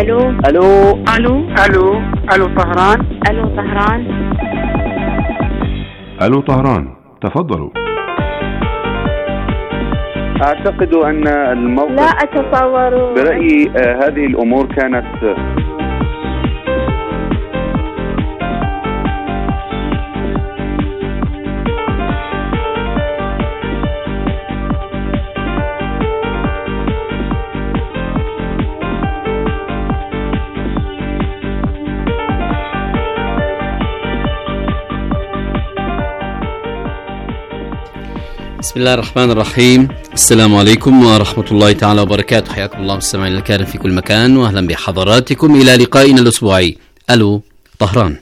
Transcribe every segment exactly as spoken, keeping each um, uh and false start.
الو الو الو الو الو طهران. الو طهران. الو طهران، تفضلوا. اعتقد ان الموقف لا اتصور. برأيي آه هذه الامور كانت بسم الله الرحمن الرحيم. السلام عليكم ورحمة الله تعالى وبركاته. حياكم الله مستمعينا الكرام في كل مكان، وأهلا بحضراتكم إلى لقائنا الأسبوعي ألو طهران.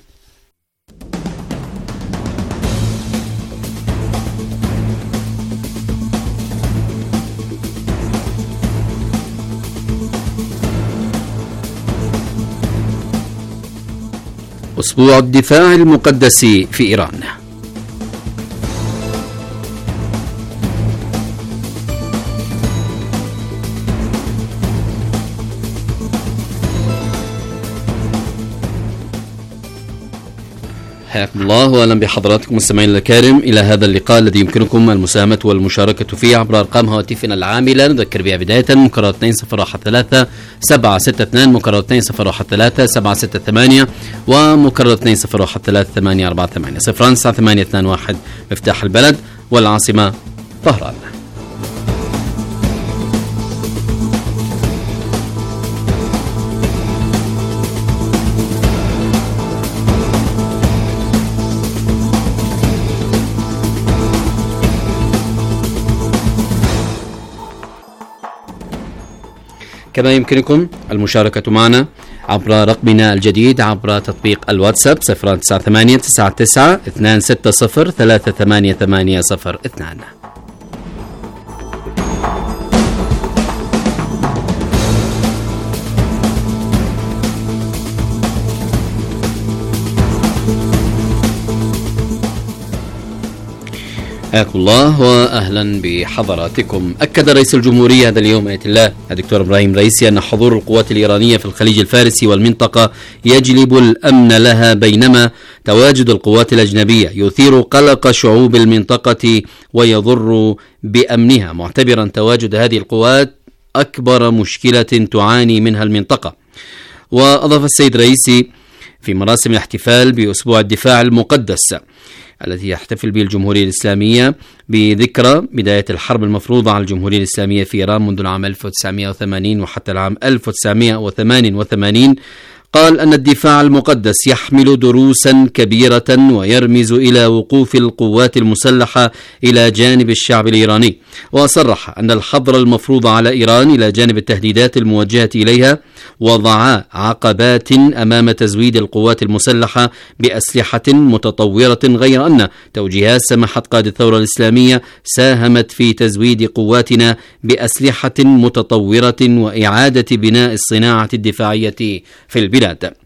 أسبوع الدفاع المقدس في إيران. حياكم الله واهلا بحضراتكم مستمعينا الكرام الى هذا اللقاء الذي يمكنكم المساهمه والمشاركه فيه عبر ارقام هواتفنا العامله. نذكر بها بدايه مكرر اثنين صفر واحد ثلاثة سبعة ستة اثنين، مكرر اثنين صفر واحد ثلاثة سبعة ستة ثمانية، ومكرر اثنين صفر واحد ثلاثة ثمانية أربعة ثمانية صفر تسعة ثمانية اثنين واحد مفتاح البلد والعاصمه طهران. كما يمكنكم المشاركة معنا عبر رقمنا الجديد عبر تطبيق الواتساب صفر تسعة ثمانية تسعة تسعة اثنين ستة صفر ثلاثة ثمانية ثمانية صفر اثنان. حياكم الله واهلا بحضراتكم. اكد رئيس الجمهوريه هذا اليوم اية الله الدكتور ابراهيم رئيسي ان حضور القوات الايرانيه في الخليج الفارسي والمنطقه يجلب الامن لها، بينما تواجد القوات الاجنبيه يثير قلق شعوب المنطقه ويضر بامنها، معتبرا تواجد هذه القوات اكبر مشكله تعاني منها المنطقه. واضاف السيد رئيسي في مراسم الاحتفال باسبوع الدفاع المقدس التي يحتفل به الجمهورية الإسلامية بذكرى بداية الحرب المفروضة على الجمهورية الإسلامية في إيران منذ العام ألف وتسعمائة وثمانين وحتى العام ألف وتسعمائة وثمانية وثمانين، قال أن الدفاع المقدس يحمل دروسا كبيرة ويرمز إلى وقوف القوات المسلحة إلى جانب الشعب الإيراني. وصرح أن الحظر المفروض على إيران إلى جانب التهديدات الموجهة إليها وضع عقبات أمام تزويد القوات المسلحة بأسلحة متطورة، غير أن توجيهات سماحة قائد الثورة الإسلامية ساهمت في تزويد قواتنا بأسلحة متطورة وإعادة بناء الصناعة الدفاعية في البلاد.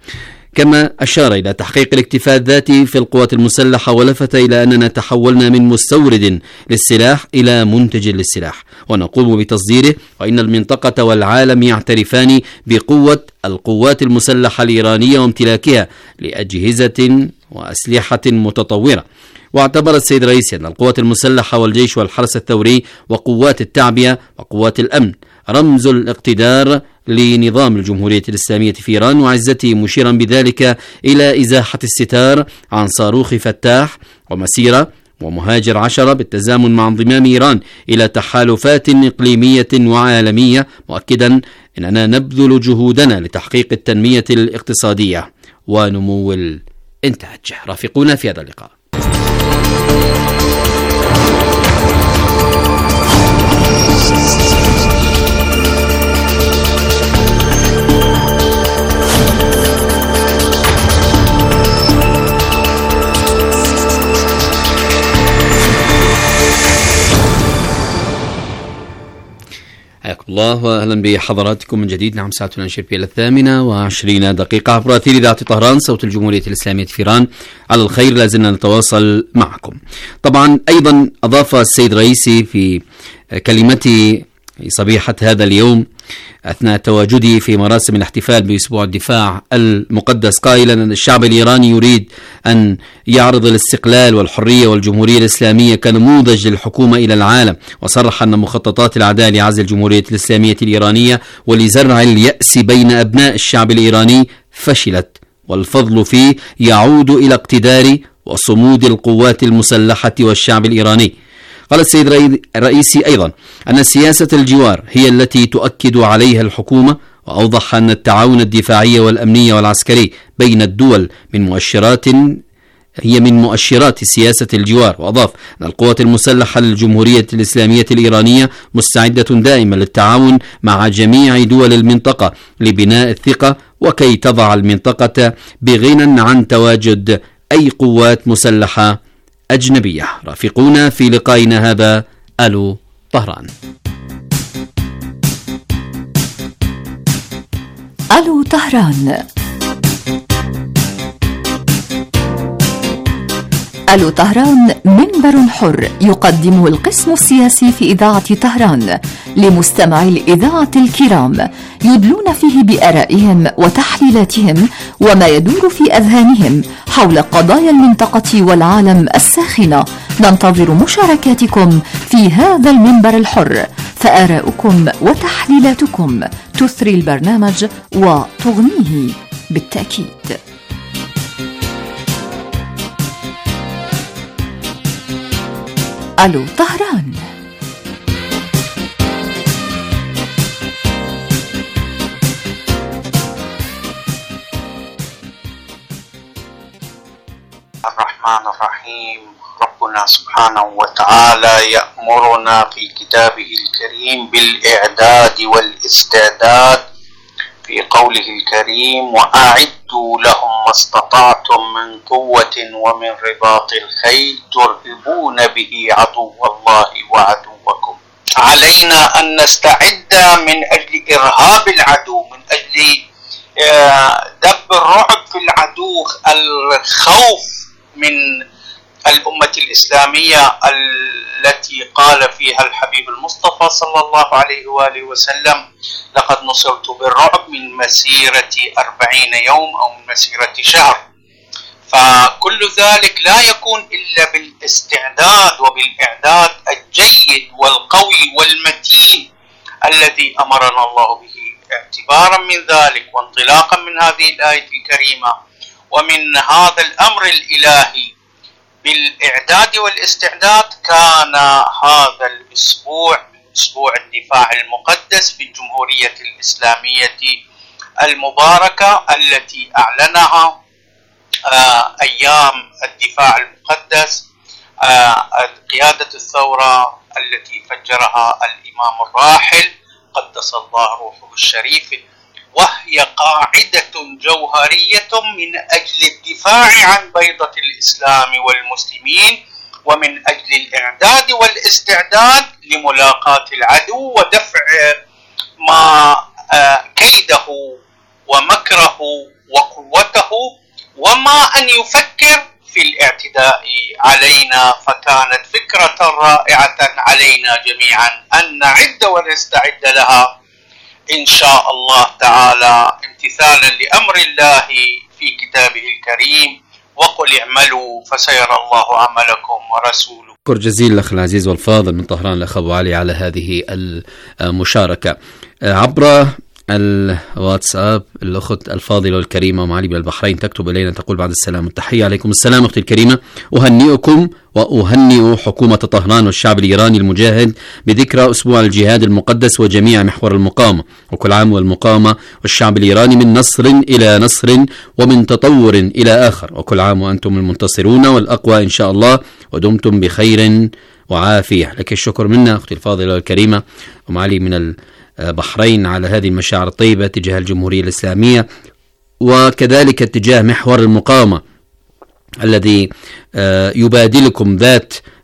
كما أشار إلى تحقيق الاكتفاء الذاتي في القوات المسلحة، ولفت إلى أننا تحولنا من مستورد للسلاح إلى منتج للسلاح ونقوم بتصديره، وإن المنطقة والعالم يعترفان بقوة القوات المسلحة الإيرانية وامتلاكها لأجهزة وأسلحة متطورة. واعتبر السيد رئيسي أن القوات المسلحة والجيش والحرس الثوري وقوات التعبئة وقوات الأمن رمز الاقتدار لنظام الجمهورية الإسلامية في إيران وعزته، مشيرا بذلك إلى إزاحة الستار عن صاروخ فتاح ومسيرة ومهاجر عشرة بالتزامن مع انضمام إيران إلى تحالفات إقليمية وعالمية، مؤكدا أننا نبذل جهودنا لتحقيق التنمية الاقتصادية ونمو الإنتاج. رافقونا في هذا اللقاء. حياكم الله واهلا بحضراتكم من جديد. نعم ساعتنا نشير الى الثامنة وعشرين دقيقة عبر أثير إذاعة طهران صوت الجمهورية الإسلامية في إيران. على الخير لازلنا نتواصل معكم. طبعا أيضا أضاف السيد رئيسي في كلمته صبيحة هذا اليوم أثناء تواجده في مراسم الاحتفال بأسبوع الدفاع المقدس، قائلا أن الشعب الإيراني يريد أن يعرض الاستقلال والحرية والجمهورية الإسلامية كنموذج للحكومة إلى العالم. وصرح أن مخططات الأعداء لعزل الجمهورية الإسلامية الإيرانية ولزرع اليأس بين أبناء الشعب الإيراني فشلت، والفضل فيه يعود إلى اقتدار وصمود القوات المسلحة والشعب الإيراني. قال السيد الرئيسي أيضا أن سياسة الجوار هي التي تؤكد عليها الحكومة، وأوضح أن التعاون الدفاعي والأمني والعسكري بين الدول من مؤشرات هي من مؤشرات سياسة الجوار. وأضاف أن القوات المسلحة للجمهورية الإسلامية الإيرانية مستعدة دائما للتعاون مع جميع دول المنطقة لبناء الثقة، وكي تضع المنطقة بغنى عن تواجد أي قوات مسلحة أجنبية. رافقونا في لقائنا هذا. ألو طهران. ألو طهران. ألو طهران منبر حر يقدمه القسم السياسي في إذاعة طهران لمستمعي الإذاعة الكرام، يدلون فيه بآرائهم وتحليلاتهم وما يدور في أذهانهم حول قضايا المنطقة والعالم الساخنة. ننتظر مشاركاتكم في هذا المنبر الحر، فآراؤكم وتحليلاتكم تثري البرنامج وتغنيه بالتأكيد. ألو طهران. الرحمن الرحيم. ربنا سبحانه وتعالى يأمرنا في كتابه الكريم بالإعداد والاستعداد في قوله الكريم: وأعدوا لهم ما استطعتم من قوة ومن رباط الخيل ترهبون به عدو الله وعدوكم. علينا أن نستعد من أجل إرهاب العدو، من أجل دب الرعب في العدو، الخوف من الأمة الإسلامية التي قال فيها الحبيب المصطفى صلى الله عليه وآله وسلم: لقد نصرت بالرعب من مسيرة أربعين يوم أو من مسيرة شهر. فكل ذلك لا يكون إلا بالاستعداد وبالإعداد الجيد والقوي والمتين الذي أمرنا الله به. اعتبارا من ذلك وانطلاقا من هذه الآية الكريمة ومن هذا الأمر الإلهي بالإعداد والاستعداد، كان هذا الأسبوع أسبوع الدفاع المقدس في الجمهورية الإسلامية المباركة التي أعلنها آه أيام الدفاع المقدس آه قيادة الثورة التي فجرها الإمام الراحل قدس الله روحه الشريف، وهي قاعدة جوهرية من أجل الدفاع عن بيضة الإسلام والمسلمين، ومن أجل الإعداد والاستعداد لملاقاة العدو ودفع ما كيده ومكره وقوته، وما أن يفكر في الاعتداء علينا. فكانت فكرة رائعة علينا جميعا أن نعد ونستعد لها إن شاء الله تعالى، امتثالا لأمر الله في كتابه الكريم: وقل اعملوا فسيرى الله عملكم ورسوله. شكر جزيل الأخ العزيز والفاضل من طهران الأخ أبو علي على هذه المشاركة عبر الواتساب. الأخت الفاضلة الكريمة أم علي بالبحرين تكتب إلينا تقول: بعد السلام والتحية. عليكم السلام أختي الكريمة، أهنئكم وأهنئ حكومة طهران والشعب الإيراني المجاهد بذكرى أسبوع الجهاد المقدس وجميع محور المقاومة، وكل عام والمقاومة والشعب الإيراني من نصر إلى نصر ومن تطور إلى آخر، وكل عام وأنتم المنتصرون والأقوى إن شاء الله، ودمتم بخير وعافية. لك الشكر منا أختي الفاضلة الكريمة أم علي من البحرين على هذه المشاعر الطيبة تجاه الجمهورية الإسلامية، وكذلك اتجاه محور المقاومة الذي يبادلكم ذات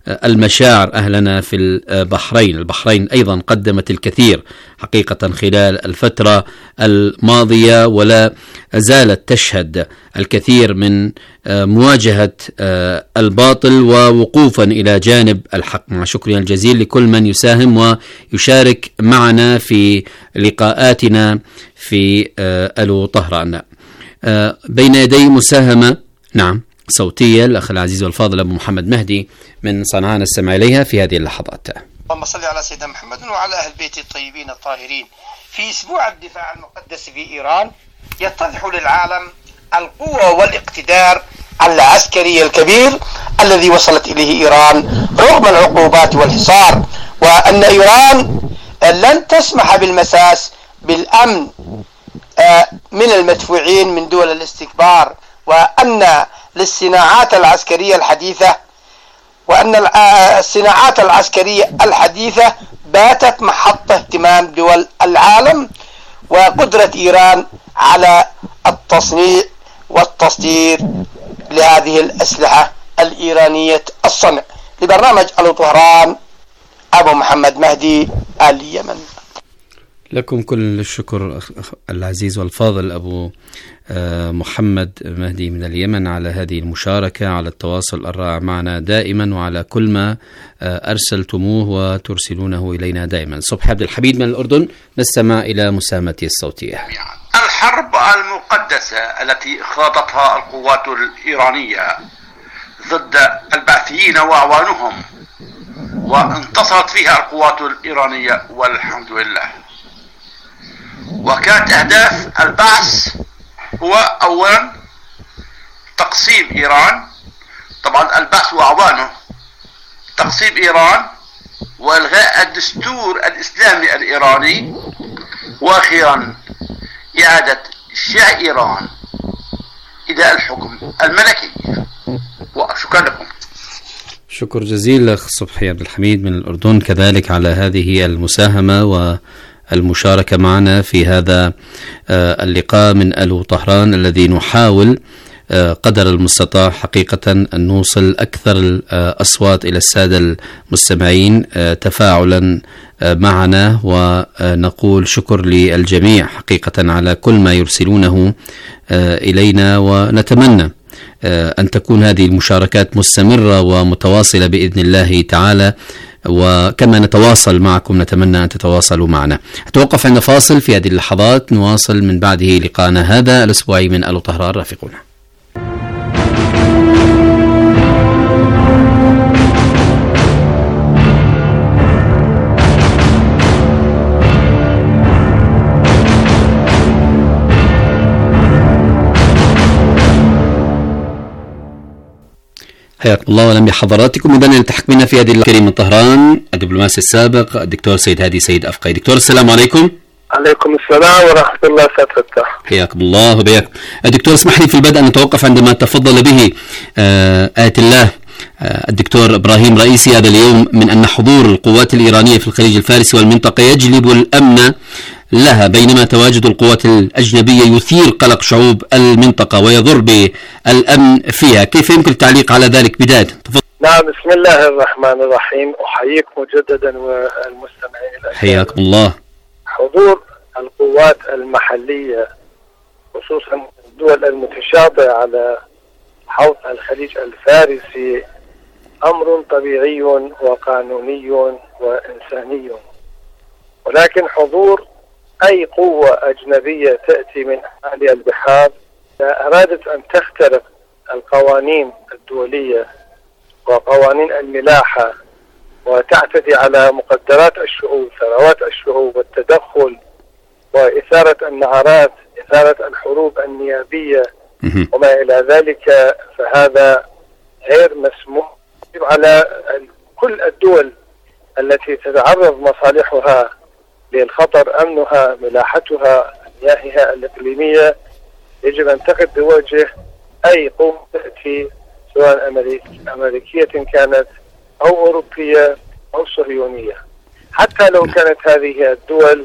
المشاعر أهلنا في البحرين. البحرين أيضا قدمت الكثير حقيقة خلال الفترة الماضية، ولا زالت تشهد الكثير من مواجهة الباطل ووقوفا إلى جانب الحق. مع شكرنا الجزيل لكل من يساهم ويشارك معنا في لقاءاتنا في ألو طهران. بين يدي مساهمة نعم صوتية الأخ العزيز والفاضل أبو محمد مهدي من صنعاء نستمع إليها في هذه اللحظات. اللهم صل على سيدنا محمد وعلى أهل بيت الطيبين الطاهرين. في أسبوع الدفاع المقدس في إيران يتضح للعالم القوة والاقتدار العسكري الكبير الذي وصلت إليه إيران رغم العقوبات والحصار، وأن إيران لن تسمح بالمساس بالأمن من المدفوعين من دول الاستكبار، وأن للصناعات العسكرية الحديثة وأن الصناعات العسكرية الحديثة باتت محط اهتمام دول العالم، وقدرة إيران على التصنيع والتصدير لهذه الأسلحة الإيرانية الصنع. لبرنامج ألو طهران أبو محمد مهدي اليمن. لكم كل الشكر العزيز والفاضل أبو محمد مهدي من اليمن على هذه المشاركة، على التواصل الرائع معنا دائما، وعلى كل ما أرسلتموه وترسلونه إلينا دائما. صبحي عبد الحميد من الأردن، نستمع إلى مساهمتي الصوتية. الحرب المقدسة التي خاضتها القوات الإيرانية ضد البعثيين وأعوانهم وانتصرت فيها القوات الإيرانية والحمد لله، وكانت أهداف البعث هو أولا تقسيم إيران، طبعا البعث وأعوانه تقسيم إيران وإلغاء الدستور الإسلامي الإيراني، وأخيرا إعادة شيعة إيران إلى الحكم الملكي. وشكرا لكم. شكر جزيل أخ صبحي عبد الحميد من الأردن كذلك على هذه المساهمة والمشاركة معنا في هذا اللقاء من ألو طهران الذي نحاول قدر المستطاع حقيقة أن نوصل أكثر الأصوات إلى السادة المستمعين تفاعلا معنا، ونقول شكر للجميع حقيقة على كل ما يرسلونه إلينا، ونتمنى أن تكون هذه المشاركات مستمرة ومتواصلة بإذن الله تعالى، وكما نتواصل معكم نتمنى أن تتواصلوا معنا. أتوقف عند فاصل في هذه اللحظات، نواصل من بعده لقاءنا هذا الأسبوعي من ألو طهران. رافقونا. حياكم الله واهلا بحضراتكم. اذا التحق بنا في هذه الكريم من طهران الدبلوماسي السابق الدكتور سيد هادي سيد أفقي. دكتور السلام عليكم. عليكم السلام ورحمة الله وبركاته. حياكم الله وبياكم. الدكتور اسمح لي في البدء أن نتوقف عندما تفضل به آية الله الدكتور إبراهيم رئيسي هذا اليوم من أن حضور القوات الإيرانية في الخليج الفارسي والمنطقة يجلب الأمن لها، بينما تواجد القوات الأجنبية يثير قلق شعوب المنطقة ويضر بالأمن فيها. كيف يمكن التعليق على ذلك بداية؟ نعم، بسم الله الرحمن الرحيم. أحييكم مجددا والمستمعين الأكرام. حياكم الله. حضور القوات المحلية خصوصا الدول المتشاطئة على حوض الخليج الفارسي أمر طبيعي وقانوني وإنساني، ولكن حضور أي قوة أجنبية تأتي من أعالي البحار إذا أرادت أن تخترق القوانين الدولية وقوانين الملاحة وتعتدي على مقدرات الشعوب ثروات الشعوب والتدخل وإثارة النعرات، إثارة الحروب النيابية وما إلى ذلك، فهذا غير مسموح على كل الدول التي تتعرض مصالحها للخطر، أمنها، ملاحتها، مياهها الإقليمية، يجب أن تقف بوجه أي قوة تأتي سواء أمريكية كانت أو أوروبية أو صهيونية، حتى لو كانت هذه الدول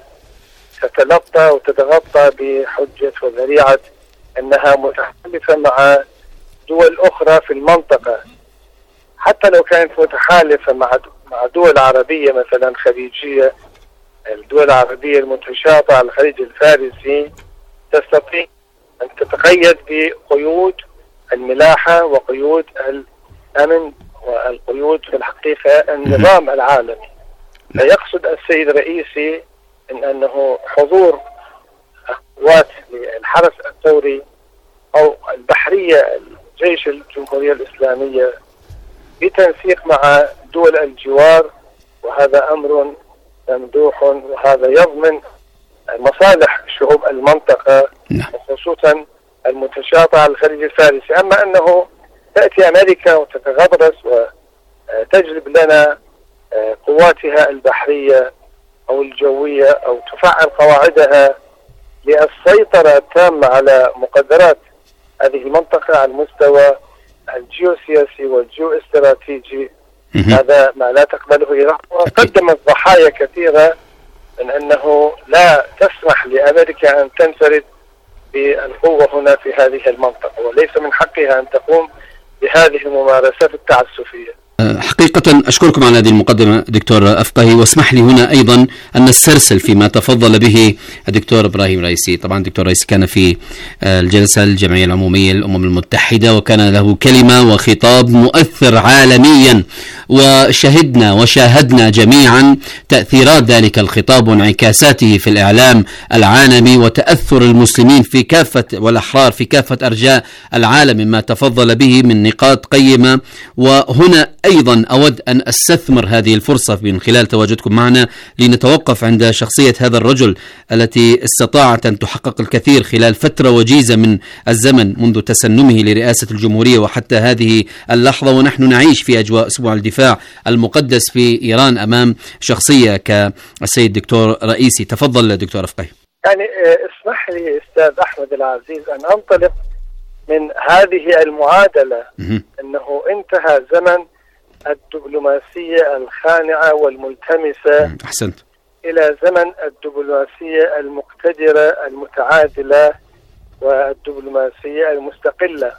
تتلطى وتتغطى بحجة وذريعة أنها متحالفة مع دول أخرى في المنطقة. حتى لو كانت متحالفة مع مع دول عربية مثلا خليجية، الدول العربية المتشاطئة على الخليج الفارسي تستطيع أن تتقيد بقيود الملاحة وقيود الأمن والقيود في الحقيقة النظام العالمي. فيقصد السيد الرئيسي إن أنه حضور قوات الحرس الثوري أو البحرية الجيش الجمهورية الإسلامية بتنسيق مع دول الجوار، وهذا أمر ممدوح، وهذا يضمن مصالح شعوب المنطقة وخصوصا المتشاطئة على الخليج الفارسي. أما أنه تأتي أمريكا وتتغطرس وتجلب لنا قواتها البحرية أو الجوية أو تفعل قواعدها للسيطرة التامة على مقدرات هذه المنطقة على المستوى الجيوسياسي والجيو استراتيجي، هذا ما لا تقبله إيران. وقدمت ضحايا كثيرة من أنه لا تسمح لأمريكا أن تنفرد بالقوة هنا في هذه المنطقة، وليس من حقها أن تقوم بهذه الممارسات التعسفية. حقيقة أشكركم على هذه المقدمة دكتور أفقهي، واسمح لي هنا أيضا أن نسترسل فيما تفضل به الدكتور إبراهيم رئيسي. طبعا الدكتور رئيسي كان في الجلسة الجمعية العمومية للأمم المتحدة، وكان له كلمة وخطاب مؤثر عالميا، وشهدنا وشاهدنا جميعا تأثيرات ذلك الخطاب وانعكاساته في الإعلام العالمي، وتأثر المسلمين في كافة والأحرار في كافة أرجاء العالم مما تفضل به من نقاط قيمة. وهنا أيضا أود أن أستثمر هذه الفرصة من خلال تواجدكم معنا لنتوقف عند شخصية هذا الرجل التي استطاعت أن تحقق الكثير خلال فترة وجيزة من الزمن منذ تسنمه لرئاسة الجمهورية وحتى هذه اللحظة، ونحن نعيش في أجواء أسبوع الدفاع المقدس في إيران أمام شخصية كالسيد دكتور رئيسي. تفضل دكتور أفقهي. يعني اسمح لي أستاذ أحمد العزيز أن أنطلق من هذه المعادلة أنه انتهى زمن الدبلوماسية الخانعة والملتمسة أحسنت إلى زمن الدبلوماسية المقتدرة المتعادلة والدبلوماسية المستقلة.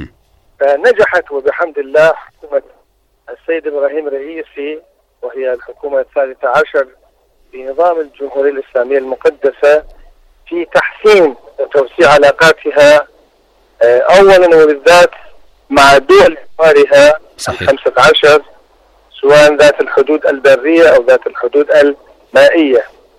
فنجحت وبحمد الله حكومة السيد إبراهيم رئيسي، وهي الحكومة الثالثة عشر بنظام الجمهورية الإسلامية المقدسة، في تحسين وتوسيع علاقاتها أولا وبالذات مع دول جوارها الخمسة عشر، سواء ذات الحدود البرية أو ذات الحدود المائية،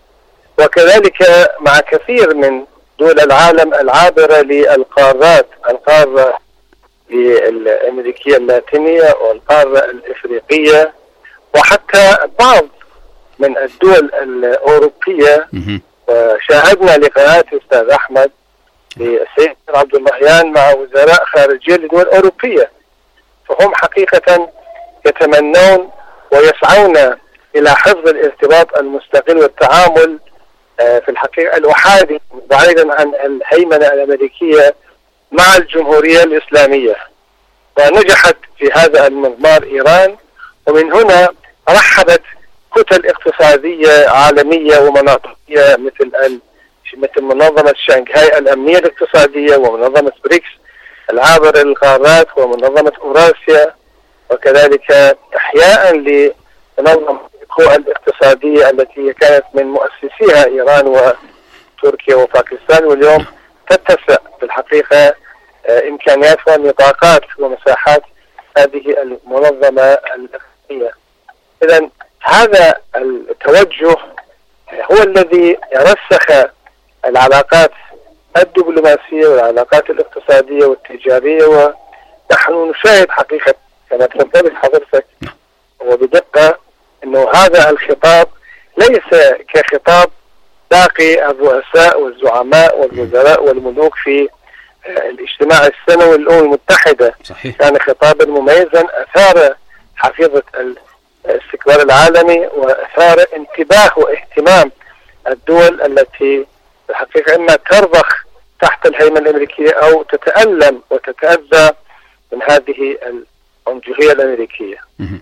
وكذلك مع كثير من دول العالم العابرة للقارات، القارة الأمريكية اللاتينية والقارة الإفريقية، وحتى بعض من الدول الأوروبية. وشاهدنا لقاءات أستاذ أحمد للسيد عبد اللهيان مع وزراء خارجية لدول أوروبية، فهم حقيقة يتمنون ويسعون إلى حفظ الارتباط المستقل والتعامل في الحقيقة الأحادي بعيدا عن الهيمنة الأمريكية مع الجمهورية الإسلامية. ونجحت في هذا المضمار إيران، ومن هنا رحبت كتل اقتصادية عالمية ومناطقية مثل مثل منظمة شنغهاي الأمنية الاقتصادية، ومنظمة بريكس العابرة للقارات، ومنظمة أوراسيا، وكذلك إحياء لمنظمة القوى الاقتصادية التي كانت من مؤسسيها إيران وتركيا وباكستان، واليوم تتسع في الحقيقة إمكانيات ونطاقات ومساحات هذه المنظمة الإقليمية. إذن هذا التوجه هو الذي رسخ العلاقات الدبلوماسية والعلاقات الاقتصادية والتجارية، ونحن نشاهد حقيقة كما تفضلت حضرتك وبدقة أنه هذا الخطاب ليس كخطاب باقي الرؤساء والزعماء والوزراء والملوك في الاجتماع السنوي للأمم المتحدة. صحيح. كان خطابا مميزا أثار حفيظة الاستقرار العالمي وأثار انتباه واهتمام الدول التي الحقيقة إما ترضخ تحت الهيمنة الأمريكية أو تتألم وتتأذى من هذه العنجهية الأمريكية.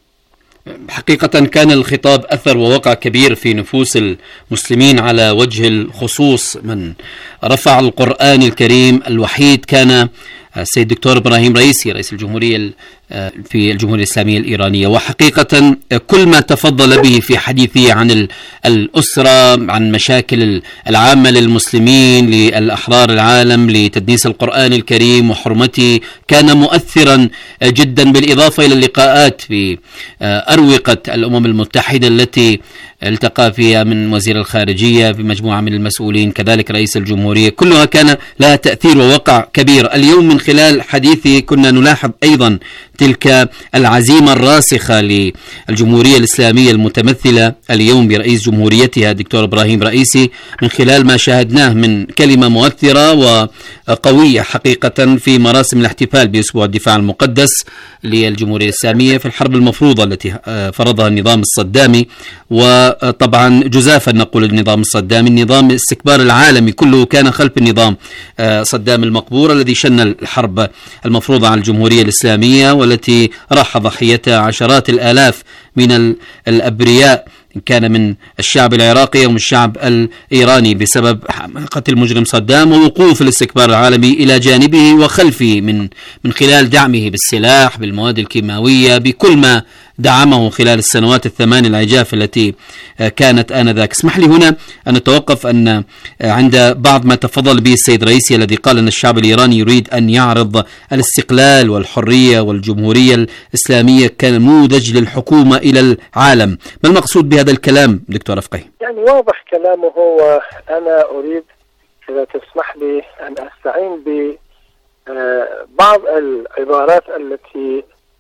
حقيقة كان الخطاب أثر ووقع كبير في نفوس المسلمين على وجه الخصوص. من رفع القرآن الكريم الوحيد كان السيد دكتور إبراهيم رئيسي رئيس الجمهورية في الجمهورية الإسلامية الإيرانية. وحقيقة كل ما تفضل به في حديثه عن الأسرة، عن مشاكل العامة للمسلمين، للأحرار العالم، لتدنيس القرآن الكريم وحرمته، كان مؤثرا جدا، بالإضافة إلى اللقاءات في أروقة الأمم المتحدة التي التقى فيها من وزير الخارجية بمجموعة من المسؤولين، كذلك رئيس الجمهورية، كلها كان لها تأثير ووقع كبير. اليوم من خلال حديثه كنا نلاحظ أيضا تلك العزيمة الراسخة للجمهورية الإسلامية المتمثلة اليوم برئيس جمهوريتها الدكتور إبراهيم رئيسي، من خلال ما شاهدناه من كلمة مؤثرة وقوية حقيقة في مراسم الاحتفال بأسبوع الدفاع المقدس للجمهورية الإسلامية في الحرب المفروضة التي فرضها النظام الصدامي. وطبعا جزافا نقول النظام الصدامي، النظام الاستكبار العالمي كله كان خلف النظام صدام المقبور الذي شن الحرب المفروضة على الجمهورية الإسلامية، والتي راح ضحيتها عشرات الآلاف من الأبرياء، كان من الشعب العراقي ومن الشعب الإيراني، بسبب قتل مجرم صدام ووقوف الاستكبار العالمي إلى جانبه وخلفه من من خلال دعمه بالسلاح، بالمواد الكيماوية، بكل ما دعمه خلال السنوات الثمان العجاف التي كانت آنذاك. اسمح لي هنا أن نتوقف أن عند بعض ما تفضل به السيد رئيسي الذي قال أن الشعب الإيراني يريد أن يعرض الاستقلال والحرية والجمهورية الإسلامية كنموذج للحكومة إلى العالم. ما المقصود بهذا الكلام دكتور أفقي؟ يعني واضح كلامه. هو أنا أريد إذا تسمح لي أن أستعين ببعض العبارات التي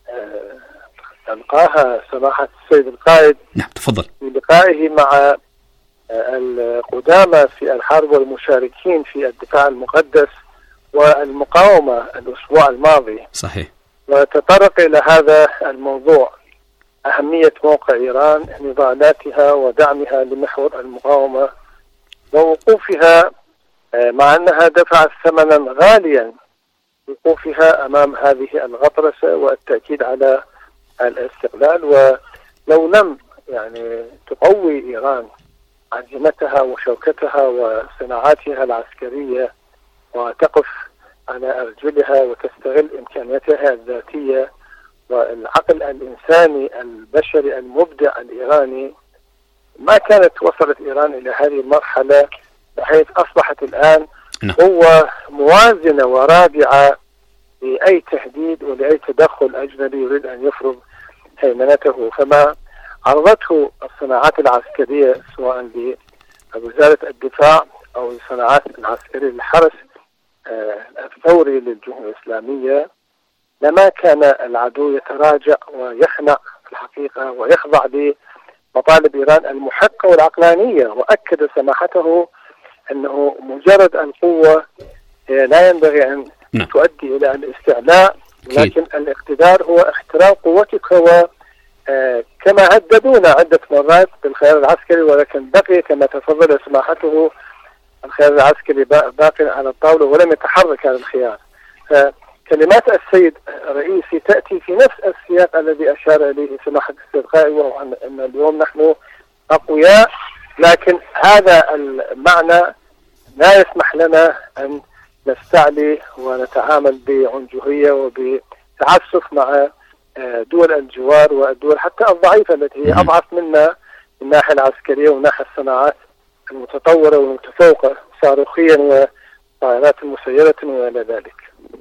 ألقاها سماحة السيد القائد. نعم تفضل. في لقائه مع القدامى في الحرب والمشاركين في الدفاع المقدس والمقاومة الأسبوع الماضي. صحيح. وتطرق إلى هذا الموضوع، أهمية موقع إيران، نضالاتها ودعمها لمحور المقاومة ووقوفها، مع أنها دفعت ثمنا غاليا وقوفها أمام هذه الغطرسة، والتأكيد على الاستقلال. ولو لم يعني تقوي إيران عزيمتها وشوكتها وصناعاتها العسكرية وتقف على أرجلها وتستغل إمكانياتها الذاتية والعقل الإنساني البشري المبدع الإيراني، ما كانت وصلت إيران إلى هذه المرحلة، بحيث أصبحت الآن قوة موازنة ورابعة لأي تهديد ولأي تدخل أجنبي يريد أن يفرض هيمنته. فما عرضته الصناعات العسكرية سواء بوزارة الدفاع أو الصناعات العسكرية للحرس الثوري للجمهورية الإسلامية، لما كان العدو يتراجع ويخنع في الحقيقة ويخضع لمطالب إيران المحقة والعقلانية. وأكد سماحته أنه مجرد القوة لا ينبغي أن نعم. تؤدي إلى الاستعلاء، لكن الاقتدار هو احترام قوتك. وكما هددونا عدة مرات بالخيار العسكري، ولكن بقي كما تفضل سماحته الخيار العسكري باق على الطاولة ولم يتحرك هذا الخيار. فكلمات السيد رئيسي تأتي في نفس السياق الذي أشار إليه سماحة السيد قائد، وهو أن اليوم نحن أقوياء، لكن هذا المعنى لا يسمح لنا أن نستعلي ونتعامل بعنجهية وبتعسف مع دول الجوار والدول حتى الضعيفة التي هي أضعف منا من الناحية العسكرية وناحية الصناعات المتطورة والمتفوقة صاروخيا وطائرات مسيرة وإلى ذلك.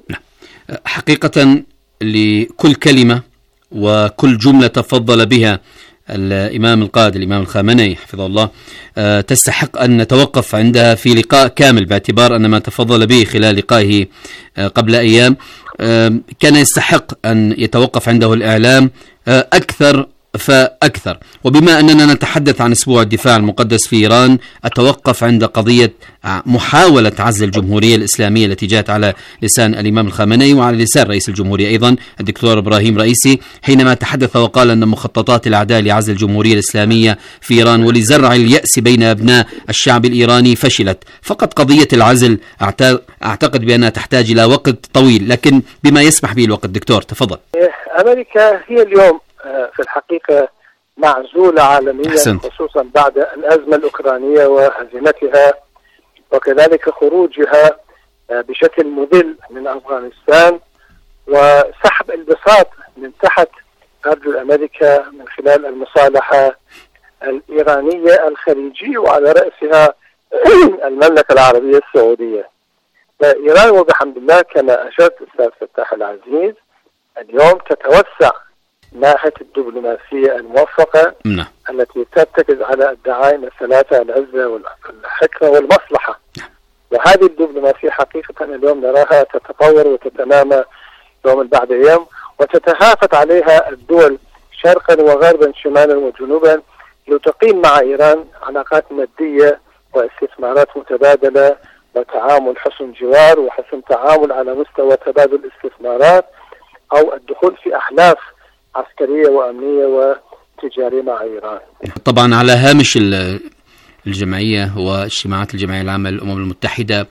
حقيقة لكل كلمة وكل جملة تفضل بها الإمام القائد الإمام الخامنئي حفظه الله تستحق أن نتوقف عندها في لقاء كامل، باعتبار أن ما تفضل به خلال لقائه قبل أيام كان يستحق أن يتوقف عنده الإعلام أكثر فأكثر. وبما أننا نتحدث عن أسبوع الدفاع المقدس في إيران، أتوقف عند قضية محاولة عزل الجمهورية الإسلامية التي جاءت على لسان الإمام الخامنئي وعلى لسان رئيس الجمهورية أيضا الدكتور إبراهيم رئيسي، حينما تحدث وقال أن مخططات الأعداء لعزل الجمهورية الإسلامية في إيران ولزرع اليأس بين أبناء الشعب الإيراني فشلت. فقط قضية العزل أعتقد بأنها تحتاج إلى وقت طويل، لكن بما يسمح به الوقت دكتور تفضل. أمريكا هي اليوم في الحقيقة معزولة عالميا حسنت. خصوصا بعد الأزمة الأوكرانية وهزيمتها وكذلك خروجها بشكل مذل من أفغانستان وسحب البساط ننتحت أرجل أمريكا من خلال المصالحة الإيرانية الخليجية وعلى رأسها المملكة العربية السعودية. فإيران وبحمد الله كما أشرت أستاذ فتاح العزيز اليوم تتوسع ناحية الدبلوماسية الموفقة نعم. التي ترتكز على الدعائم الثلاثة: العزة والحكمة والمصلحة. وهذه الدبلوماسية حقيقة اليوم نراها تتطور وتتنامى يوم بعد يوم، وتتهافت عليها الدول شرقا وغربا شمالا وجنوبا لتقيم مع إيران علاقات مادية واستثمارات متبادلة وتعامل حسن جوار وحسن تعامل على مستوى تبادل الاستثمارات أو الدخول في أحلاف عسكرية وأمنية وتجارية مع إيران. طبعا على هامش الجمعية واجتماعات الجمعية العامة للأمم المتحدة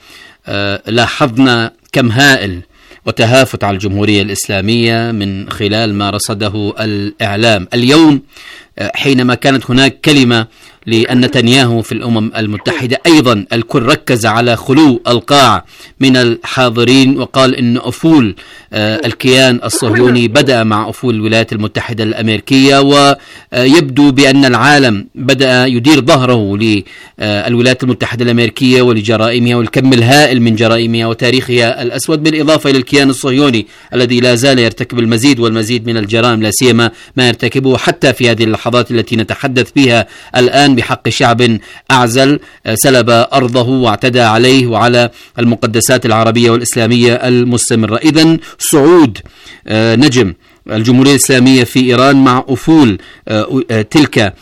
لاحظنا كم هائل وتهافت على الجمهورية الإسلامية من خلال ما رصده الإعلام. اليوم حينما كانت هناك كلمة لأن نتنياهو في الأمم المتحدة أيضا الكل ركز على خلو القاعة من الحاضرين وقال إن أفول الكيان الصهيوني بدأ مع أفول الولايات المتحدة الأمريكية، ويبدو بأن العالم بدأ يدير ظهره للولايات المتحدة الأمريكية ولجرائمها والكم الهائل من جرائمها وتاريخها الأسود، بالإضافة إلى الكيان الصهيوني الذي لا زال يرتكب المزيد والمزيد من الجرائم، لا سيما ما يرتكبه حتى في هذه اللحظات التي نتحدث فيها الآن بحق شعب أعزل سلب أرضه واعتدى عليه وعلى المقدسات العربية والإسلامية المستمرة. إذن صعود نجم الجمهورية الإسلامية في إيران مع أفول تلك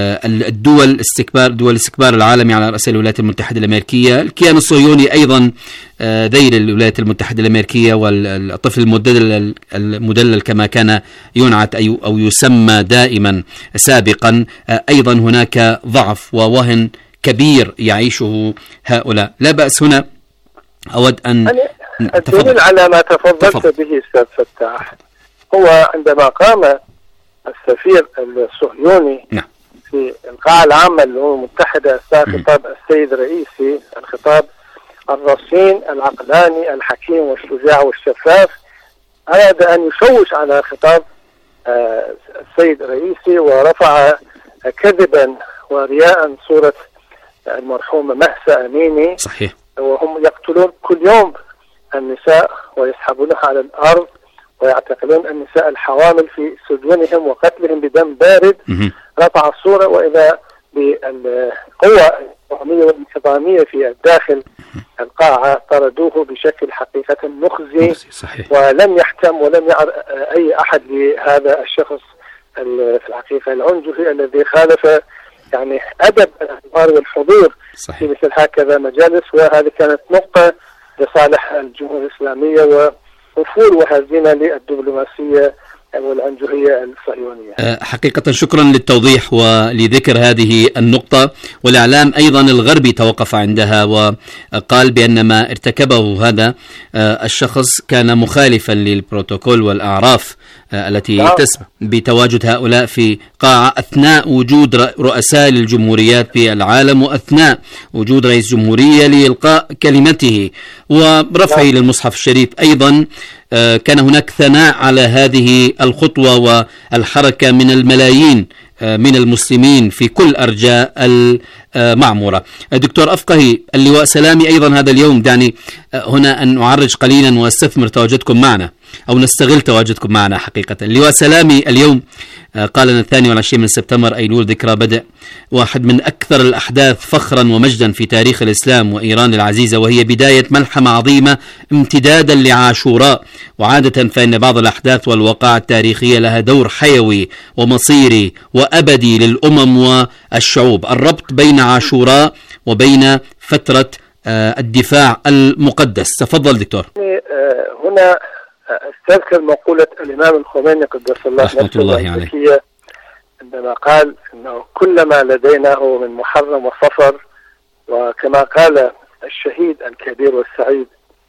الدول استكبار دول الاستكبار العالمي على رأس الولايات المتحدة الأمريكية، الكيان الصهيوني أيضا ذيل الولايات المتحدة الأمريكية والطفل المدلل المدلل كما كان ينعت أو يسمى دائما سابقا، أيضا هناك ضعف ووهن كبير يعيشه هؤلاء. لا بأس هنا أود أن الدليل على ما تفضلت تفضل. به أستاذ فتاح هو عندما قام السفير الصهيوني نعم. في القاعة العامة للأمم المتحدة أثناء خطاب السيد رئيسي، الخطاب الرصين العقلاني الحكيم والشجاع والشفاف، أراد أن يشوش على خطاب السيد رئيسي ورفع كذبا ورياء صورة المرحومة مهسا أميني صحيح، وهم يقتلون كل يوم النساء ويسحبونها على الأرض ويعتقلون النساء الحوامل في سجونهم وقتلهم بدم بارد. رفع الصورة وإذا بالقوة القومية والانتظامية في الداخل القاعة طردوه بشكل حقيقة مخزي، ولم يحتم ولم يعر أي أحد لهذا الشخص في الحقيقة العنجهي الذي خالف يعني أدب الحوار والحضور صحيح. في مثل هكذا مجالس، وهذه كانت نقطة لصالح الجمهورية الإسلامية وفول وهزيمة للدبلوماسية والعنجهية الصهيونية. حقيقة شكرا للتوضيح ولذكر هذه النقطة. والإعلام أيضا الغربي توقف عندها وقال بأن ما ارتكبه هذا الشخص كان مخالفا للبروتوكول والأعراف التي تسمح بتواجد هؤلاء في قاعة أثناء وجود رؤساء للجمهوريات في العالم وأثناء وجود رئيس جمهورية لإلقاء كلمته ورفعه للمصحف الشريف. أيضا كان هناك ثناء على هذه الخطوة والحركة من الملايين من المسلمين في كل أرجاء المعمورة. دكتور أفقهي، اللواء سلامي أيضا هذا اليوم، دعني هنا أن أعرج قليلا واستثمر تواجدكم معنا أو نستغل تواجدكم معنا. حقيقة اللواء سلامي اليوم قال أن الثاني والعشرين من سبتمبر أيلول ذكرى بدء واحد من أكثر الأحداث فخرا ومجدا في تاريخ الإسلام وإيران العزيزة، وهي بداية ملحمة عظيمة امتدادا لعاشوراء. وعادة فإن بعض الأحداث والوقائع التاريخية لها دور حيوي ومصيري وأبدي للأمم والشعوب. الربط بين عاشوراء وبين فترة الدفاع المقدس، تفضل دكتور. هنا استذكر مقولة الإمام الخميني قدس الله نفسه عليه عندما قال إنه كل ما لدينا هو من محرم وصفر، وكما قال الشهيد الكبير والسعيد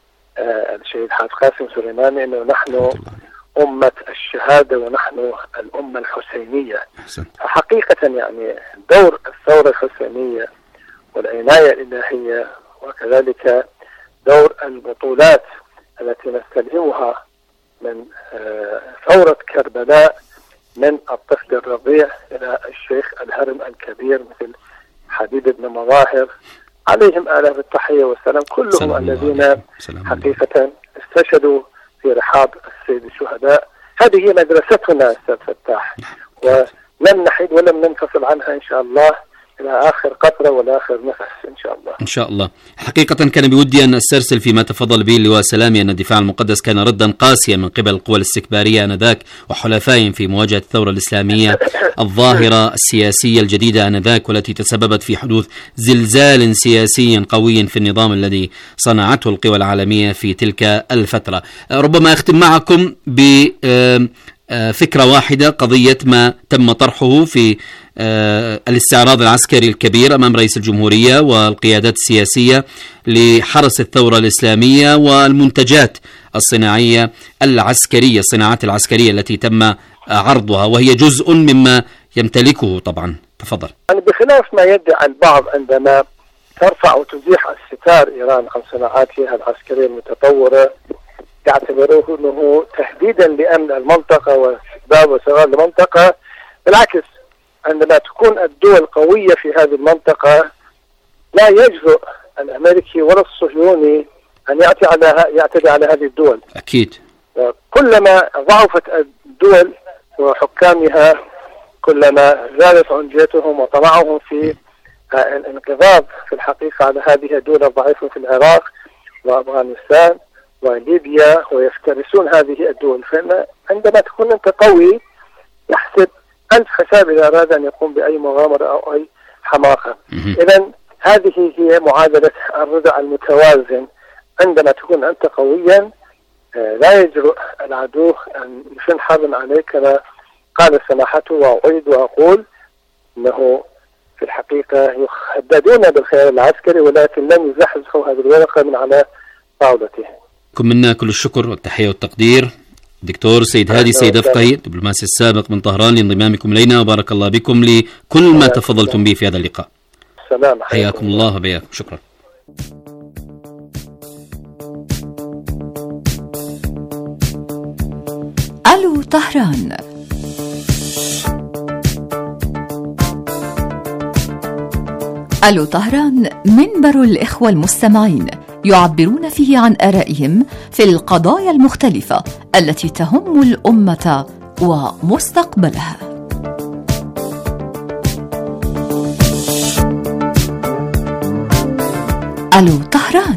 الشهيد حاج قاسم سليماني إنه نحن أمة الشهادة ونحن الأمة الحسينية. حقيقة يعني دور الثورة الحسينية والعناية الإلهية وكذلك دور البطولات التي نستلهمها من ثورة كربلاء، من الطفل الرضيع إلى الشيخ الهرم الكبير مثل حبيب بن مظاهر، عليهم آلاف التحية والسلام، كلهم الذين حقيقة استشهدوا في رحاب السيد الشهداء. هذه هي مدرستنا أستاذ فتاح، ولن نحيد ولن ننفصل عنها إن شاء الله إلى آخر قطرة ولا آخر نفس إن شاء الله. إن شاء الله. حقيقة كان بودي أن أسترسل فيما تفضل به اللواء سلامي أن الدفاع المقدس كان ردا قاسيا من قبل القوى الاستكبارية آنذاك وحلفائهم في مواجهة الثورة الإسلامية الظاهرة السياسية الجديدة آنذاك، والتي تسببت في حدوث زلزال سياسي قوي في النظام الذي صنعته القوى العالمية في تلك الفترة. ربما أختم معكم ب فكرة واحدة، قضية ما تم طرحه في الاستعراض العسكري الكبير أمام رئيس الجمهورية والقيادات السياسية لحرس الثورة الإسلامية والمنتجات الصناعية العسكرية، الصناعات العسكرية التي تم عرضها وهي جزء مما يمتلكه. طبعا تفضل. يعني بخلاف ما يدعي البعض عندما ترفع وتزيح الستار إيران عن صناعاتها العسكرية المتطورة، يعتبروه أنه تهديدا لأمن المنطقة واستقبال وصغار المنطقة. بالعكس، عندما تكون الدول قوية في هذه المنطقة لا يجرؤ الأمريكي ولا الصهيوني أن يأتي على يعتدي على هذه الدول. أكيد. كلما ضعفت الدول وحكامها كلما زادت عنجيتهم وطمعهم في الانقضاض في الحقيقة على هذه الدول الضعيفة في العراق وأفغانستان وليبيا، ويفترسون هذه الدول. فعندما تكون أنت قوي يحسب ألف حساب إذا أراد أن يقوم بأي مغامرة أو أي حماقة. إذن هذه هي معادلة الردع المتوازن. عندما تكون أنت قويا لا يجرؤ العدو أن يشن حرب عليك، كما قال سماحته، وأعيد وأقول أنه في الحقيقة يخددون بالخيار العسكري ولكن لم يزحزحوا هذه الورقة من على طاولته. كم منا كل الشكر والتحية والتقدير دكتور سيد هادي سيد أفقهي، الدبلوماسي السابق من طهران، لانضمامكم إلينا، وبارك الله بكم لكل ما تفضلتم به في هذا اللقاء. السلام. حياكم الله وبياكم. شكرا. ألو طهران. ألو طهران منبر الإخوة المستمعين يعبرون فيه عن آرائهم في القضايا المختلفة التي تهم الأمة ومستقبلها. ألو طهران.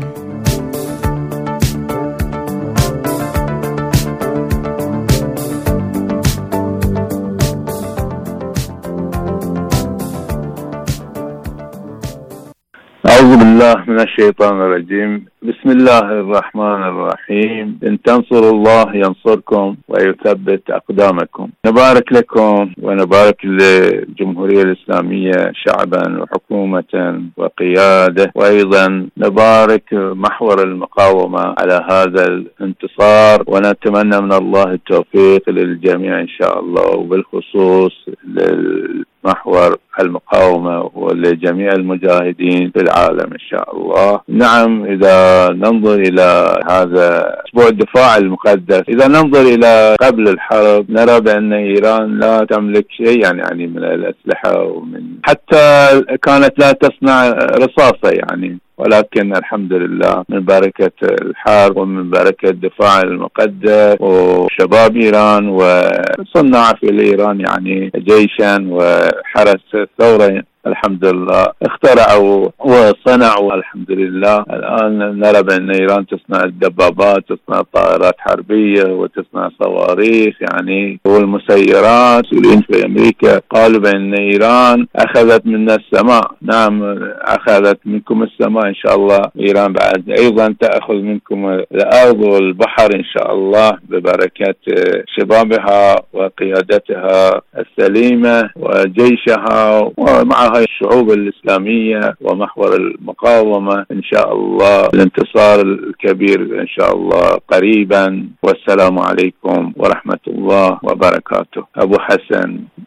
أعوذ بالله من الشيطان الرجيم. بسم الله الرحمن الرحيم. إن تنصروا الله ينصركم ويثبت أقدامكم. نبارك لكم ونبارك للجمهورية الإسلامية شعبا وحكومة وقيادة، وأيضا نبارك محور المقاومة على هذا الانتصار، ونتمنى من الله التوفيق للجميع إن شاء الله، وبالخصوص للمحور المقاومة ولجميع المجاهدين في العالم إن شاء الله. نعم، إذا ننظر إلى هذا أسبوع الدفاع المقدس، إذا ننظر إلى قبل الحرب نرى بأن إيران لا تملك شيء يعني, يعني من الأسلحة، ومن حتى كانت لا تصنع رصاصة يعني، ولكن الحمد لله من بركة الحرب ومن بركة الدفاع المقدس وشباب إيران وصناع في إيران يعني جيشا وحرس الثورة الحمد لله اخترعوا وصنعوا الحمد لله. الآن نرى بأن إيران تصنع الدبابات، تصنع طائرات حربية، وتصنع صواريخ يعني والمسيرات. مسؤولين في أمريكا قالوا بأن إيران أخذت منا السماء. نعم، أخذت منكم السماء إن شاء الله. إيران بعد أيضا تأخذ منكم الأرض والبحر إن شاء الله ببركة شبابها وقيادتها السليمة وجيشها ومعها الشعوب الإسلامية ومحور المقاومة إن شاء الله. الانتصار الكبير إن شاء الله قريبا، والسلام عليكم ورحمة الله وبركاته. أبو حسن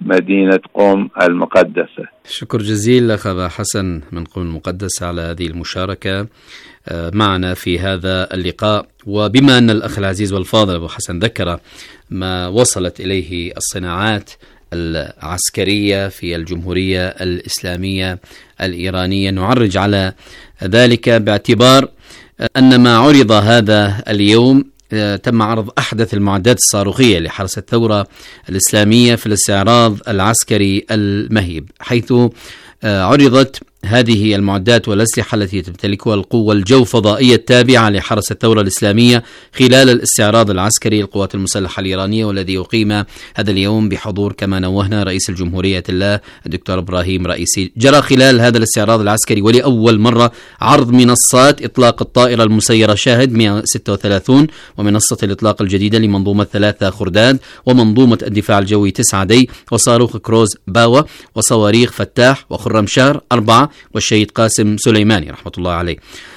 مدينة قم المقدسة. شكر جزيل أخ أبا حسن من قم المقدسة على هذه المشاركة معنا في هذا اللقاء. وبما أن الأخ العزيز والفاضل أبو حسن ذكر ما وصلت إليه الصناعات العسكرية في الجمهورية الإسلامية الإيرانية، نعرج على ذلك باعتبار أن ما عرض هذا اليوم تم عرض أحدث المعدات الصاروخية لحرس الثورة الإسلامية في الاستعراض العسكري المهيب، حيث عرضت هذه المعدات والأسلحة التي تمتلكها القوة الجوفضائية التابعة لحرس الثورة الإسلامية خلال الاستعراض العسكري للقوات المسلحة الإيرانية، والذي يقيم هذا اليوم بحضور كما نوهنا رئيس الجمهورية الله الدكتور إبراهيم رئيسي. جرى خلال هذا الاستعراض العسكري ولأول مرة عرض منصات إطلاق الطائرة المسيرة شاهد مئة وستة وثلاثين، ومنصة الإطلاق الجديدة لمنظومة ثلاثة خرداد، ومنظومة الدفاع الجوي تسعة دي، وصاروخ كروز باوا، وصواريخ فتاح وخرمشار أربعة، والشهيد قاسم سليماني رحمة الله عليه.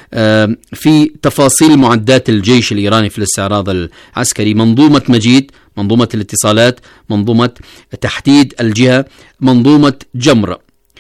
في تفاصيل معدات الجيش الإيراني في الاستعراض العسكري: منظومة مجيد، منظومة الاتصالات، منظومة تحديد الجهة، منظومة جمر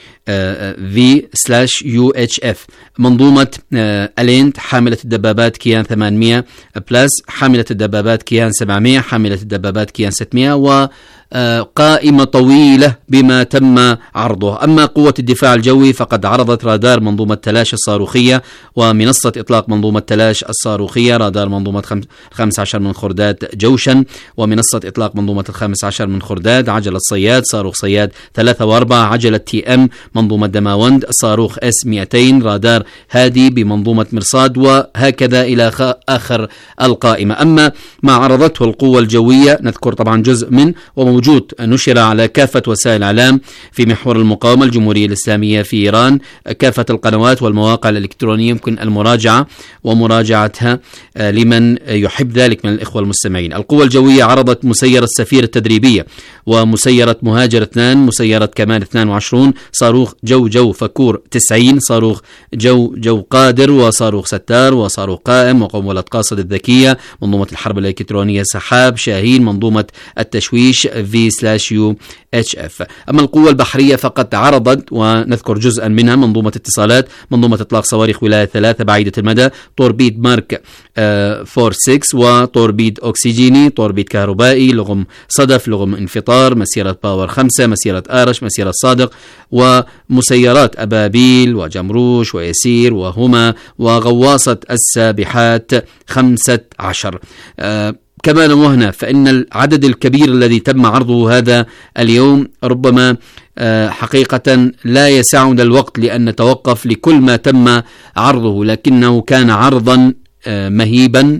في سلاش يو اتش اف، منظومة ألينت حاملة الدبابات كيان ثمانمئة بلس، حاملة الدبابات كيان سبعمئة، حاملة الدبابات كيان ستمئة، و قائمة طويلة بما تم عرضه. أما قوة الدفاع الجوي فقد عرضت رادار منظومة تلاش الصاروخية، ومنصة إطلاق منظومة تلاش الصاروخية، رادار منظومة خمس عشر من خرداد جوشن، ومنصة إطلاق منظومة الخامس عشر من خرداد، عجلة صياد، صاروخ صياد ثلاثة وأربعة، عجلة تي ام، منظومة دماوند، صاروخ اس مئتين، رادار هادي بمنظومة مرصاد، وهكذا إلى آخر القائمة. أما ما عرضته القوة الجوية نذكر طبعا جزء من وموجود موجود نشر على كافة وسائل الإعلام في محور المقاومة الجمهورية الإسلامية في إيران، كافة القنوات والمواقع الإلكترونية يمكن المراجعة ومراجعتها لمن يحب ذلك من الإخوة المستمعين. القوة الجوية عرضت مسيرة السفير التدريبية، ومسيرة مهاجر اثنان، مسيرة كمان اثنين وعشرين، صاروخ جو جو فكور تسعين، صاروخ جو جو قادر، وصاروخ ستار، وصاروخ قائم، وقنبلة قاصد الذكية، منظومة الحرب الإلكترونية سحاب، شاهين، منظومة التشويش في سلاش يو اتش اف. أما القوة البحرية فقد عرضت ونذكر جزءا منها: منظومة اتصالات، منظومة إطلاق صواريخ ولاية ثلاثة بعيدة المدى، طوربيد مارك آه أربعة ستة، وطوربيد أكسجيني، طوربيد كهربائي، لغم صدف، لغم انفطار، مسيرة باور خمسة، مسيرة آرش، مسيرة صادق، ومسيرات أبابيل وجمروش ويسير وهما، وغواصة السابحات خمسة عشر. آه كما نوهنا فإن العدد الكبير الذي تم عرضه هذا اليوم ربما حقيقة لا يسعنا الوقت لأن نتوقف لكل ما تم عرضه، لكنه كان عرضا مهيبا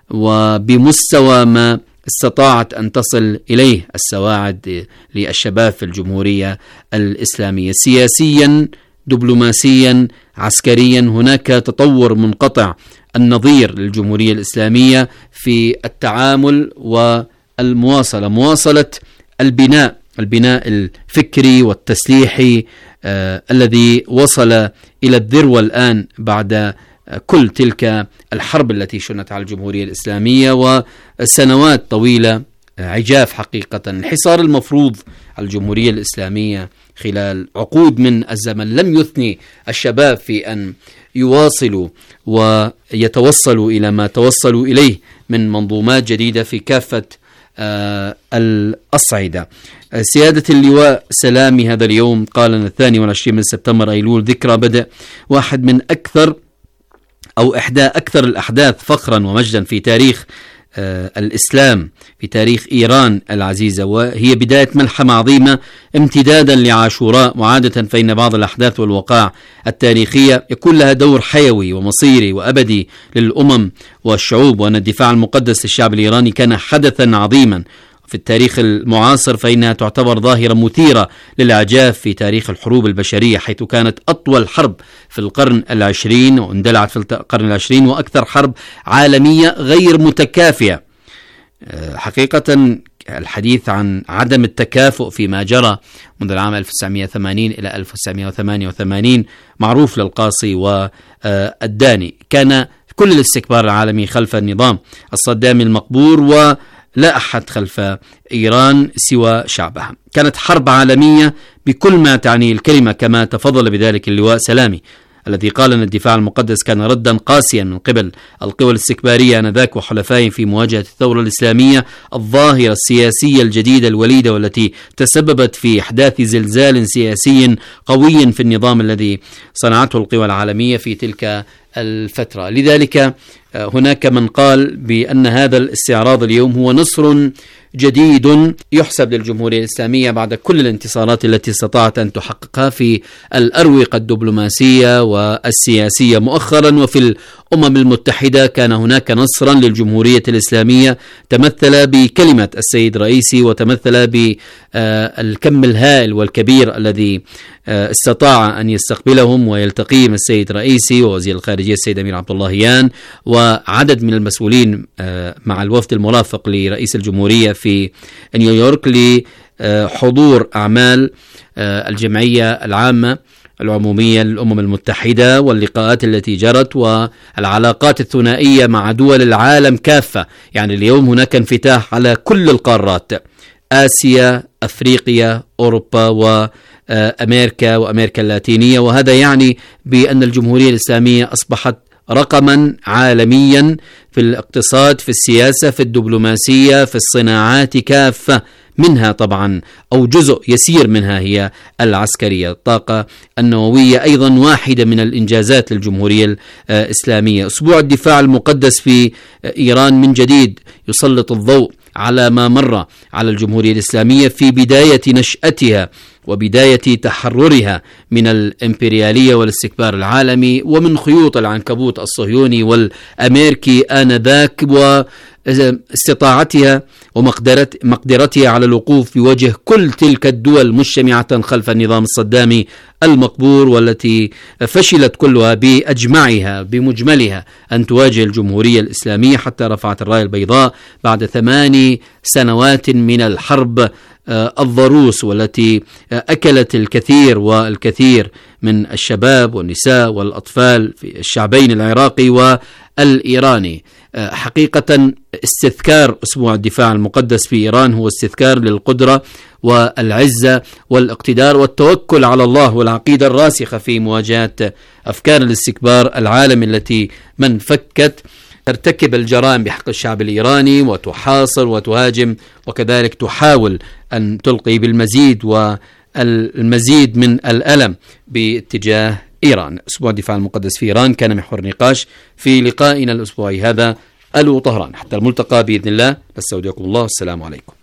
وبمستوى ما استطاعت أن تصل إليه السواعد للشباب في الجمهورية الإسلامية. سياسيا، دبلوماسيا، عسكريا، هناك تطور منقطع النظير للجمهورية الإسلامية في التعامل والمواصلة، مواصلة البناء البناء الفكري والتسليحي آه الذي وصل إلى الذروة الآن بعد كل تلك الحرب التي شنت على الجمهورية الإسلامية وسنوات طويلة عجاف حقيقة. الحصار المفروض على الجمهورية الإسلامية خلال عقود من الزمن لم يثني الشباب في أن يواصلوا ويتوصلوا إلى ما توصلوا إليه من منظومات جديدة في كافة آه الأصعدة. سيادة اللواء سلامي هذا اليوم قال أن الثاني والعشرين من سبتمبر أيلول ذكرى بدء واحد من أكثر أو إحدى أكثر الأحداث فخرا ومجدا في تاريخ آه الإسلام، في تاريخ إيران العزيزة، وهي بداية ملحمة عظيمة امتدادا لعاشوراء. وعادة فإن بعض الأحداث والوقائع التاريخية يكون لها دور حيوي ومصيري وأبدي للأمم والشعوب، وأن الدفاع المقدس للشعب الإيراني كان حدثا عظيما في التاريخ المعاصر، فإنها تعتبر ظاهرة مثيرة للإعجاب في تاريخ الحروب البشرية، حيث كانت أطول حرب في القرن العشرين واندلعت في القرن العشرين، وأكثر حرب عالمية غير متكافئة. حقيقة الحديث عن عدم التكافؤ فيما جرى منذ العام ألف وتسعمئة وثمانين إلى ألف وتسعمئة وثمانية وثمانين معروف للقاصي والداني. كان كل الاستكبار العالمي خلف النظام الصدامي المقبور، و لا أحد خلف إيران سوى شعبها. كانت حرب عالمية بكل ما تعنيه الكلمة، كما تفضل بذلك اللواء سلامي الذي قال أن الدفاع المقدس كان ردا قاسيا من قبل القوى الاستكبارية آنذاك وحلفائهم في مواجهة الثورة الإسلامية الظاهرة السياسية الجديدة الوليدة، والتي تسببت في إحداث زلزال سياسي قوي في النظام الذي صنعته القوى العالمية في تلك الفترة. لذلك هناك من قال بأن هذا الاستعراض اليوم هو نصر جديد يحسب للجمهورية الإسلامية بعد كل الانتصارات التي استطاعت أن تحققها في الأروقة الدبلوماسية والسياسية مؤخرا. وفي الأمم المتحدة كان هناك نصرا للجمهورية الإسلامية تمثل بكلمة السيد رئيسي، وتمثل بالكم الهائل والكبير الذي استطاع أن يستقبلهم ويلتقيهم السيد رئيسي ووزير الخارجية السيد أمير عبد اللهيان وعدد من المسؤولين مع الوفد المرافق لرئيس الجمهورية في نيويورك لحضور أعمال الجمعية العامة العمومية للأمم المتحدة واللقاءات التي جرت والعلاقات الثنائية مع دول العالم كافة. يعني اليوم هناك انفتاح على كل القارات، آسيا، أفريقيا، أوروبا وأمريكا وأمريكا اللاتينية، وهذا يعني بأن الجمهورية الإسلامية أصبحت رقما عالميا في الاقتصاد، في السياسة، في الدبلوماسية، في الصناعات كافة، منها طبعا أو جزء يسير منها هي العسكرية. الطاقة النووية أيضا واحدة من الإنجازات للجمهورية الإسلامية. أسبوع الدفاع المقدس في إيران من جديد يسلط الضوء على ما مر على الجمهورية الإسلامية في بداية نشأتها وبداية تحررها من الإمبريالية والاستكبار العالمي ومن خيوط العنكبوت الصهيوني والأمريكي آنذاك، واستطاعتها ومقدرتها على الوقوف في وجه كل تلك الدول مجتمعة خلف النظام الصدامي المقبور، والتي فشلت كلها بأجمعها بمجملها أن تواجه الجمهورية الإسلامية حتى رفعت الراية البيضاء بعد ثماني سنوات من الحرب الضروس، والتي أكلت الكثير والكثير من الشباب والنساء والأطفال في الشعبين العراقي والإيراني. حقيقة استذكار أسبوع الدفاع المقدس في إيران هو استذكار للقدرة والعزة والاقتدار والتوكل على الله والعقيدة الراسخة في مواجهة أفكار الاستكبار العالمي التي من فكت ترتكب الجرائم بحق الشعب الإيراني وتحاصر وتهاجم، وكذلك تحاول أن تلقي بالمزيد والمزيد من الألم باتجاه إيران. أسبوع الدفاع المقدس في إيران كان محور نقاش في لقائنا الأسبوعي هذا. ألو طهران، حتى الملتقى بإذن الله، نستودعكم الله، السلام عليكم.